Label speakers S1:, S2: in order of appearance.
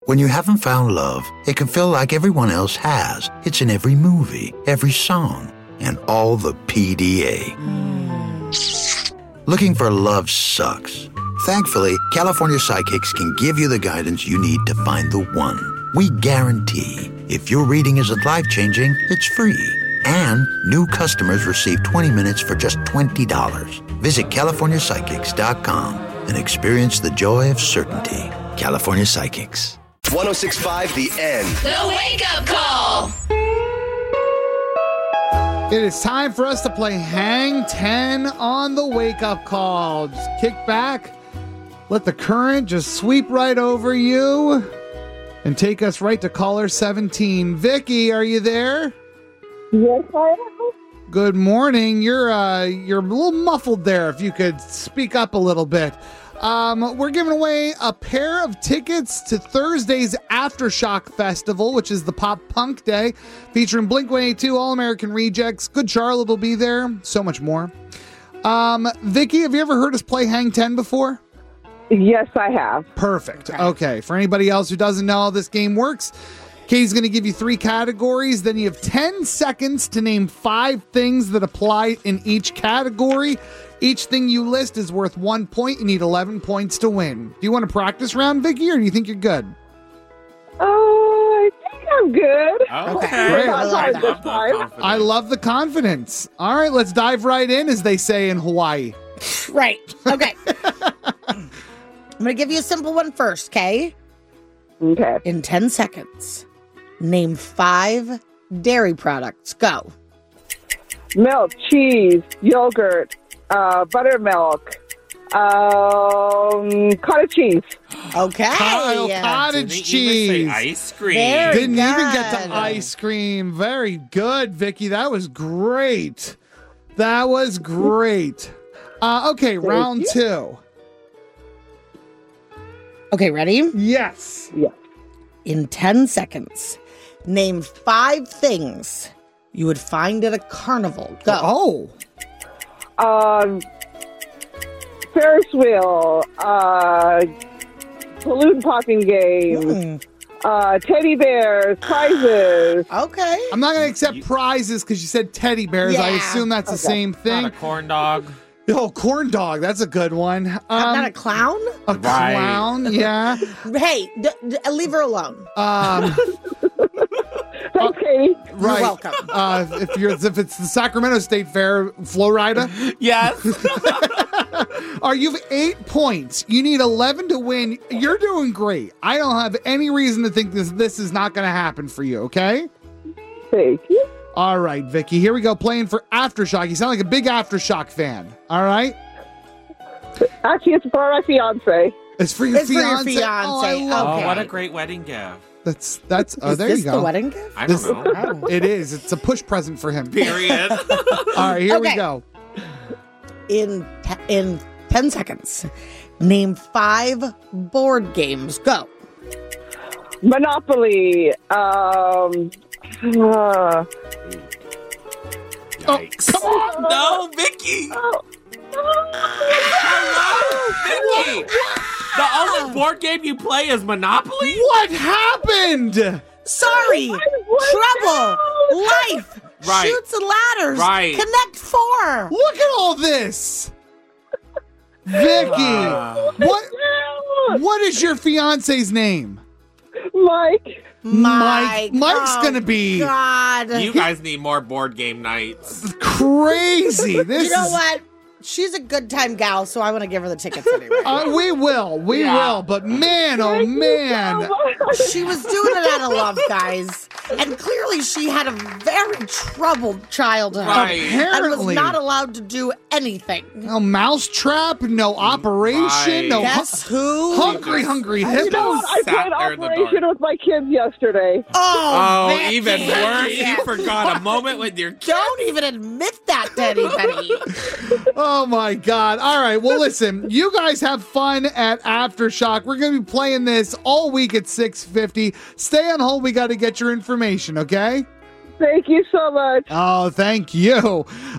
S1: When you haven't found love, it can feel like everyone else has. It's in every movie, every song, and all the PDA. Looking for love sucks. Thankfully, California Psychics can give you the guidance you need to find the one. We guarantee if your reading isn't life-changing, it's free. And new customers receive 20 minutes for just $20. Visit CaliforniaPsychics.com and experience the joy of certainty. California Psychics.
S2: 106.5 The End.
S3: The Wake Up Call.
S4: It is time for us to play Hang 10 on the Wake Up Call. Just kick back, let the current just sweep right over you, and take us right to caller 17. Vicky, are you there?
S5: Yes, I am.
S4: Good morning. You're a little muffled there. If you could speak up a little bit. We're giving away a pair of tickets to Thursday's Aftershock Festival, which is the pop punk day, featuring Blink-182, All American Rejects, Good Charlotte will be there, so much more. Vicky, have you ever heard us play Hang 10 before?
S5: Yes, I have.
S4: Perfect. Okay. For anybody else who doesn't know how this game works, Katie's going to give you 3 categories. Then you have 10 seconds to name 5 things that apply in each category. Each thing you list is worth 1 point. You need 11 points to win. Do you want to practice round, Vicky, or do you think you're good?
S5: I think I'm good.
S6: Okay.
S4: Great.
S5: I
S4: love the confidence. All right, let's dive right in, as they say in Hawaii.
S6: Right. Okay. I'm going to give you a simple one first, okay?
S5: Okay.
S6: In 10 seconds, name 5 dairy products. Go.
S5: Milk, cheese, yogurt, buttermilk, cottage cheese.
S6: Okay.
S4: Cottage
S7: Didn't
S4: cheese.
S7: even say ice cream.
S6: Very
S4: Didn't even
S6: good.
S4: get to ice cream. Very good, Vicky. That was great. Okay, round 2.
S6: Okay, ready?
S4: Yes.
S5: Yeah.
S6: In 10 seconds, name 5 things you would find at a carnival. Go.
S4: Oh.
S5: Ferris wheel, balloon popping game, teddy bears, prizes.
S6: Okay.
S4: I'm not going to accept prizes because you said teddy bears. I
S6: Yeah.
S4: assume that's the same
S7: Not
S4: thing.
S7: a corn dog.
S4: Oh, corn dog. That's a good one.
S6: Not a clown?
S4: A clown, yeah.
S6: Hey, leave her alone.
S5: Thanks, Katie.
S4: Right.
S6: You're welcome.
S4: If it's the Sacramento State Fair, Florida.
S7: Yes.
S4: Are you have 8 points? You need 11 to win. You're doing great. I don't have any reason to think this is not going to happen for you. Okay.
S5: Thank you.
S4: All right, Vicky. Here we go. Playing for Aftershock. You sound like a big Aftershock fan. All right.
S5: Actually, it's for my fiance.
S4: It's for your
S6: It's for your
S4: fiance.
S6: fiance.
S4: Oh, I love
S7: Oh,
S6: Okay.
S7: what a great wedding gift.
S4: That's. Oh,
S6: Is
S4: there
S6: this
S4: you go.
S6: the wedding gift?
S7: I don't know.
S4: It is. It's a push present for him.
S7: Period.
S4: All right, here we
S6: Okay.
S4: go.
S6: In 10 seconds, name 5 board games. Go.
S5: Monopoly.
S7: Yikes.
S4: Come on.
S7: No, Vicky. Hello, Vicky. The only board game you play is Monopoly?
S4: What happened?
S6: Sorry. Trouble. Life.
S7: Right.
S6: Shoots and ladders.
S7: Right.
S6: Connect 4.
S4: Look at all this. Vicky, what is your fiance's name?
S5: Mike.
S4: Mike's
S6: Oh,
S4: gonna be
S6: God.
S7: You guys need more board game nights.
S4: crazy. This
S6: You know
S4: is,
S6: what? She's a good time gal, so I want to give her the tickets anyway.
S4: we will. But man, oh man,
S6: She was doing it out of love, guys. And clearly she had a very troubled childhood.
S7: Right.
S6: And was
S4: Apparently.
S6: not allowed to do anything.
S4: no mousetrap, no operation,
S7: Right.
S4: no
S6: Guess who?
S4: hungry hippos.
S5: You know what? I
S7: Sat
S5: played
S7: there in the
S5: Operation
S7: dark.
S5: with my kids yesterday.
S6: Oh,
S7: Oh,
S6: Becky.
S7: even worse.
S6: Yeah.
S7: You forgot a moment with your kid.
S6: Don't even admit that to anybody.
S4: Oh my God. All right. Well, listen, you guys have fun at Aftershock. We're going to be playing this all week at 6:50. Stay on hold. We got to get your information, okay?
S5: Thank you so much.
S4: Oh, thank you.